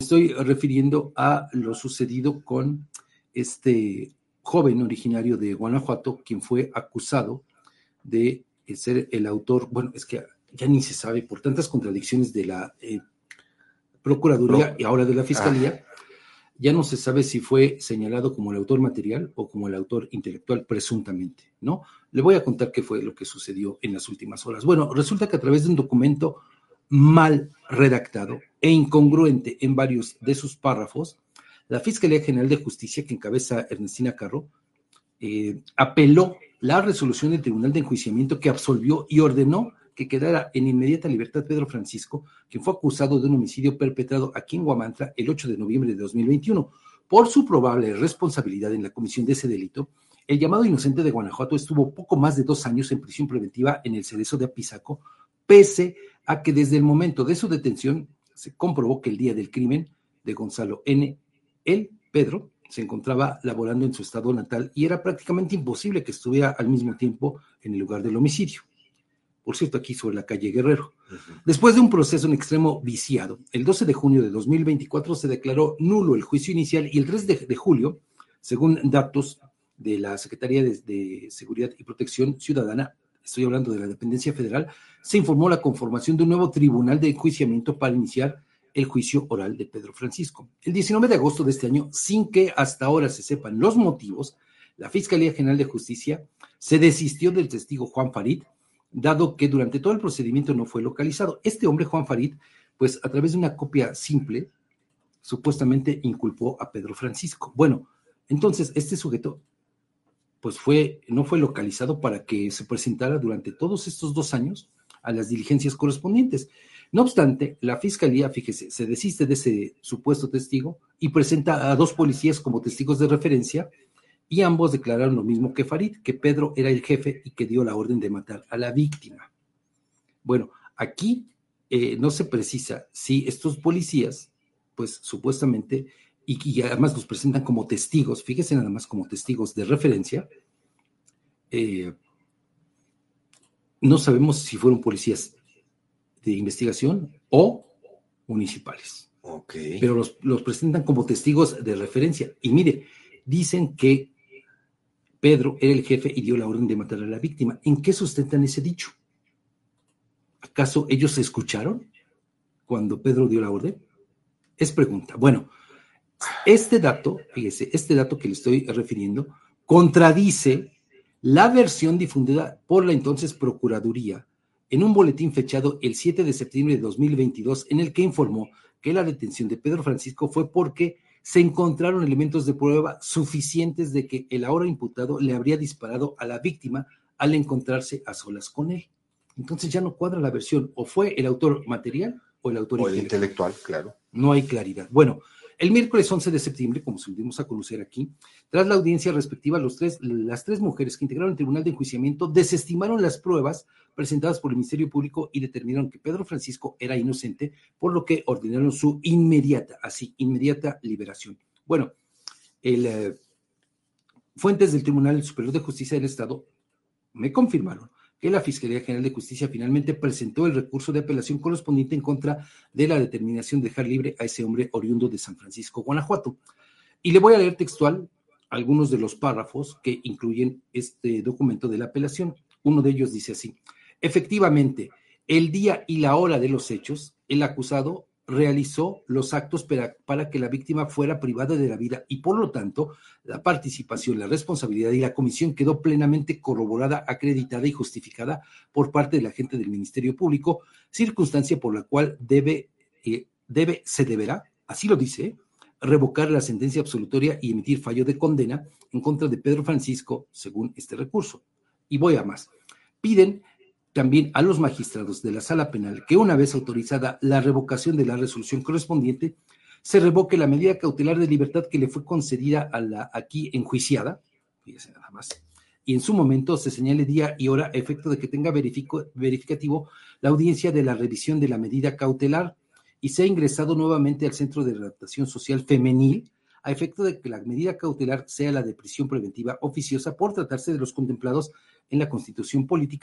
estoy refiriendo a lo sucedido con este joven originario de Guanajuato, quien fue acusado de ser el autor, bueno, es que ya ni se sabe por tantas contradicciones de la Procuraduría y ahora de la Fiscalía, ya no se sabe si fue señalado como el autor material o como el autor intelectual, presuntamente, ¿no? Le voy a contar qué fue lo que sucedió en las últimas horas. Bueno, resulta que a través de un documento mal redactado e incongruente en varios de sus párrafos, la Fiscalía General de Justicia, que encabeza Ernestina Carro, apeló la resolución del Tribunal de Enjuiciamiento que absolvió y ordenó que quedara en inmediata libertad Pedro Francisco, quien fue acusado de un homicidio perpetrado aquí en Huamantla el 8 de noviembre de 2021. Por su probable responsabilidad en la comisión de ese delito, el llamado inocente de Guanajuato estuvo poco más de 2 años en prisión preventiva en el Cerezo de Apizaco, pese a que desde el momento de su detención se comprobó que el día del crimen de Gonzalo N., él, Pedro, se encontraba laborando en su estado natal y era prácticamente imposible que estuviera al mismo tiempo en el lugar del homicidio. Por cierto, aquí sobre la calle Guerrero. Después de un proceso en extremo viciado, el 12 de junio de 2024 se declaró nulo el juicio inicial y el 3 de julio, según datos de la Secretaría de Seguridad y Protección Ciudadana, estoy hablando de la dependencia federal, se informó la conformación de un nuevo tribunal de enjuiciamiento para iniciar el juicio oral de Pedro Francisco. El 19 de agosto de este año, sin que hasta ahora se sepan los motivos, la Fiscalía General de Justicia se desistió del testigo Juan Farid, dado que durante todo el procedimiento no fue localizado. Este hombre, Juan Farid, pues a través de una copia simple, supuestamente inculpó a Pedro Francisco. Bueno, entonces este sujeto pues no fue localizado para que se presentara durante todos estos 2 años a las diligencias correspondientes. No obstante, la Fiscalía, fíjese, se desiste de ese supuesto testigo y presenta a 2 policías como testigos de referencia, y ambos declararon lo mismo que Farid, que Pedro era el jefe y que dio la orden de matar a la víctima. Bueno, aquí no se precisa si estos policías, pues supuestamente, y además los presentan como testigos, fíjese nada más como testigos de referencia, no sabemos si fueron policías de investigación o municipales. Okay. Pero los presentan como testigos de referencia. Y mire, dicen que Pedro era el jefe y dio la orden de matar a la víctima. ¿En qué sustentan ese dicho? ¿Acaso ellos se escucharon cuando Pedro dio la orden? Es pregunta. Bueno, este dato, fíjese, este dato que le estoy refiriendo, contradice la versión difundida por la entonces Procuraduría en un boletín fechado el 7 de septiembre de 2022, en el que informó que la detención de Pedro Francisco fue porque se encontraron elementos de prueba suficientes de que el ahora imputado le habría disparado a la víctima al encontrarse a solas con él. Entonces ya no cuadra la versión, o fue el autor material o el autor intelectual, claro. No hay claridad. Bueno, el miércoles 11 de septiembre, como se dimos a conocer aquí, tras la audiencia respectiva, las tres mujeres que integraron el Tribunal de Enjuiciamiento desestimaron las pruebas presentadas por el Ministerio Público y determinaron que Pedro Francisco era inocente, por lo que ordenaron su inmediata liberación. Bueno, fuentes del Tribunal Superior de Justicia del Estado me confirmaron que la Fiscalía General de Justicia finalmente presentó el recurso de apelación correspondiente en contra de la determinación de dejar libre a ese hombre oriundo de San Francisco, Guanajuato. Y le voy a leer textual algunos de los párrafos que incluyen este documento de la apelación. Uno de ellos dice así: efectivamente, el día y la hora de los hechos, el acusado realizó los actos para que la víctima fuera privada de la vida y, por lo tanto, la participación, la responsabilidad y la comisión quedó plenamente corroborada, acreditada y justificada por parte del agente del Ministerio Público, circunstancia por la cual se deberá, así lo dice, revocar la sentencia absolutoria y emitir fallo de condena en contra de Pedro Francisco, según este recurso. Y voy a más. Piden también a los magistrados de la Sala Penal que, una vez autorizada la revocación de la resolución correspondiente, se revoque la medida cautelar de libertad que le fue concedida a la aquí enjuiciada, fíjese nada más, y en su momento se señale día y hora a efecto de que tenga verificativo la audiencia de la revisión de la medida cautelar y sea ingresado nuevamente al Centro de Readaptación Social Femenil a efecto de que la medida cautelar sea la de prisión preventiva oficiosa por tratarse de los contemplados en la Constitución Política,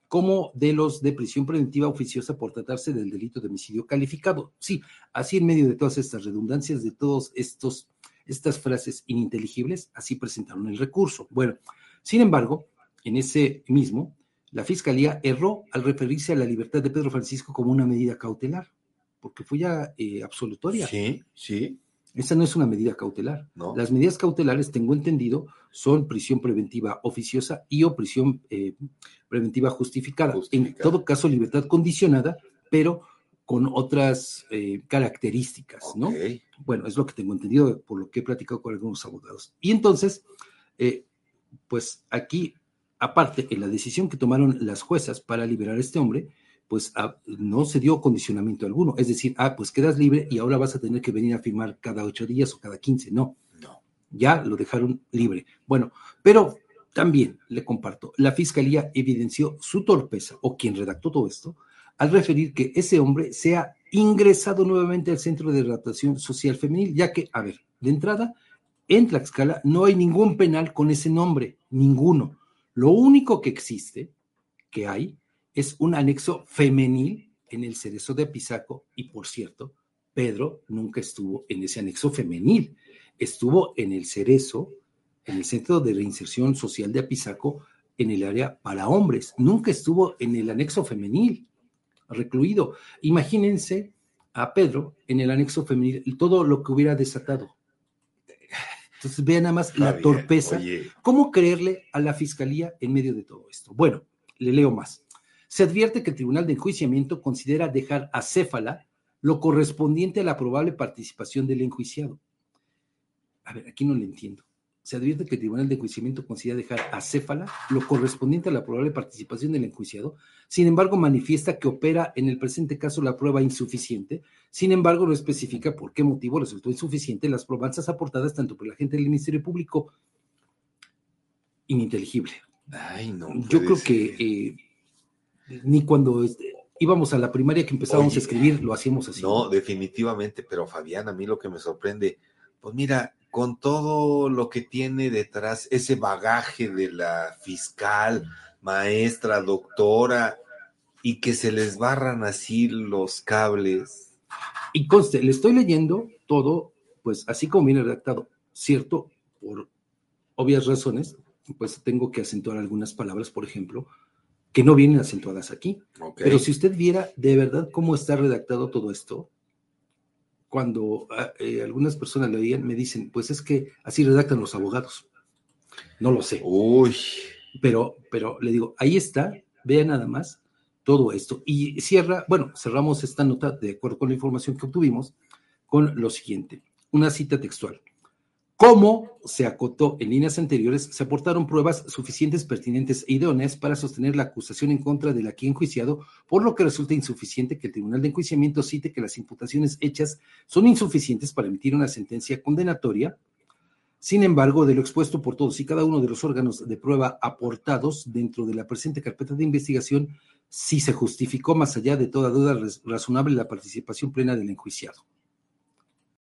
como de los de prisión preventiva oficiosa por tratarse del delito de homicidio calificado. Sí, así en medio de todas estas redundancias, de todas estas frases ininteligibles, así presentaron el recurso. Bueno, sin embargo, en ese mismo, la Fiscalía erró al referirse a la libertad de Pedro Francisco como una medida cautelar, porque fue ya absolutoria. Sí, sí. Esa no es una medida cautelar. No. Las medidas cautelares, tengo entendido, son prisión preventiva oficiosa y o prisión preventiva justificada. En todo caso, libertad condicionada, pero con otras características, ¿no? Bueno, es lo que tengo entendido por lo que he platicado con algunos abogados. Y entonces, pues aquí, aparte, en la decisión que tomaron las juezas para liberar a este hombre, pues no se dio condicionamiento alguno. Es decir, pues quedas libre y ahora vas a tener que venir a firmar cada 8 días o cada 15. No. Ya lo dejaron libre. Bueno, pero también le comparto, la Fiscalía evidenció su torpeza, o quien redactó todo esto, al referir que ese hombre sea ingresado nuevamente al Centro de Readaptación Social Femenil, ya que, a ver, de entrada, en Tlaxcala no hay ningún penal con ese nombre, ninguno. Lo único que existe, que hay, es un anexo femenil en el Cerezo de Apizaco, y por cierto, Pedro nunca estuvo en ese anexo femenil, estuvo en el Cerezo, en el Centro de Reinserción Social de Apizaco, en el área para hombres, nunca estuvo en el anexo femenil, recluido. Imagínense a Pedro en el anexo femenil y todo lo que hubiera desatado. Entonces vean nada más la torpeza. ¿Cómo creerle a la Fiscalía en medio de todo esto? Bueno, le leo más. Se advierte que el Tribunal de Enjuiciamiento considera dejar acéfala lo correspondiente a la probable participación del enjuiciado. A ver, aquí no le entiendo. Se advierte que el Tribunal de Enjuiciamiento considera dejar acéfala lo correspondiente a la probable participación del enjuiciado. Sin embargo, manifiesta que opera en el presente caso la prueba insuficiente. Sin embargo, no especifica por qué motivo resultó insuficiente las probanzas aportadas tanto por la gente del Ministerio Público. Ininteligible. Ay, no. Yo creo que ni cuando íbamos a la primaria que empezábamos a escribir lo hacíamos así. No, definitivamente, pero Fabián, a mí lo que me sorprende, pues mira, con todo lo que tiene detrás, ese bagaje de la fiscal, maestra, doctora, y que se les barran así los cables. Y conste, le estoy leyendo todo, pues así como viene redactado, cierto, por obvias razones, pues tengo que acentuar algunas palabras, por ejemplo, que no vienen acentuadas aquí. Okay. Pero si usted viera de verdad cómo está redactado todo esto, cuando algunas personas lo leían, me dicen, pues es que así redactan los abogados. No lo sé. Uy. Pero le digo, ahí está, vean nada más todo esto. Y cerramos esta nota, de acuerdo con la información que obtuvimos, con lo siguiente, una cita textual. Como se acotó en líneas anteriores, se aportaron pruebas suficientes, pertinentes e idóneas para sostener la acusación en contra del aquí enjuiciado, por lo que resulta insuficiente que el Tribunal de Enjuiciamiento cite que las imputaciones hechas son insuficientes para emitir una sentencia condenatoria. Sin embargo, de lo expuesto por todos y cada uno de los órganos de prueba aportados dentro de la presente carpeta de investigación, sí se justificó más allá de toda duda razonable la participación plena del enjuiciado.